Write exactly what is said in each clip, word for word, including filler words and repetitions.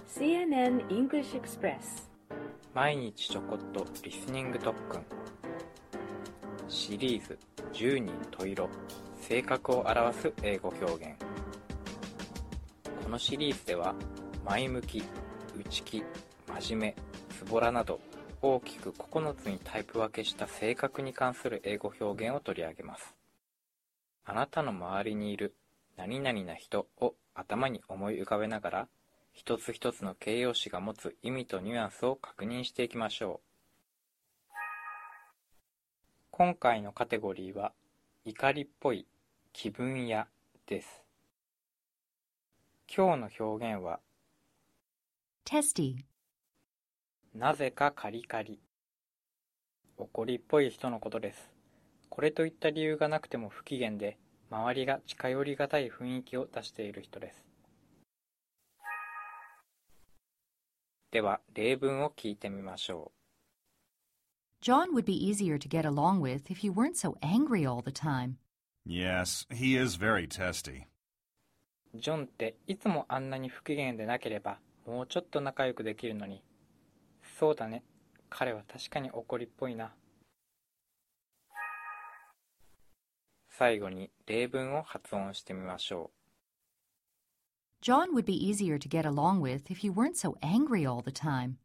シーエヌエヌ English Express 毎日ちょこっとリスニング特訓シリーズじゅうにん十色性格を表す英語表現。このシリーズでは前向き、内気、真面目、ズボラなど大きくここのつにタイプ分けした性格に関する英語表現を取り上げます。あなたの周りにいる何々な人を頭に思い浮かべながら一つ一つの形容詞が持つ意味とニュアンスを確認していきましょう。今回のカテゴリーは怒りっぽい、気分屋です。今日の表現は testy なぜかカリカリ、怒りっぽい人のことです。これといった理由がなくても不機嫌で周りが近寄りがたい雰囲気を出している人です。では例文を聞いてみましょう。 John would be easier to get along with if you weren't so angry all the time. Yes, he is very testy. ジョンっていつもあんなに不機嫌でなければもうちょっと仲良くできるのに。そうだね、彼は確かに怒りっぽいな。最後に例文を発音してみましょう。 John would be easier to get along with if you weren't so angry all the time.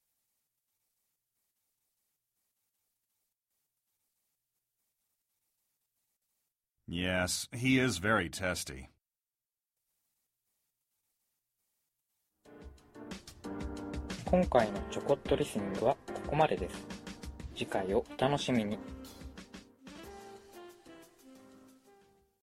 Yes, he is very testy. 今回のちょこっとリスニングはここまでです。次回をお楽しみに。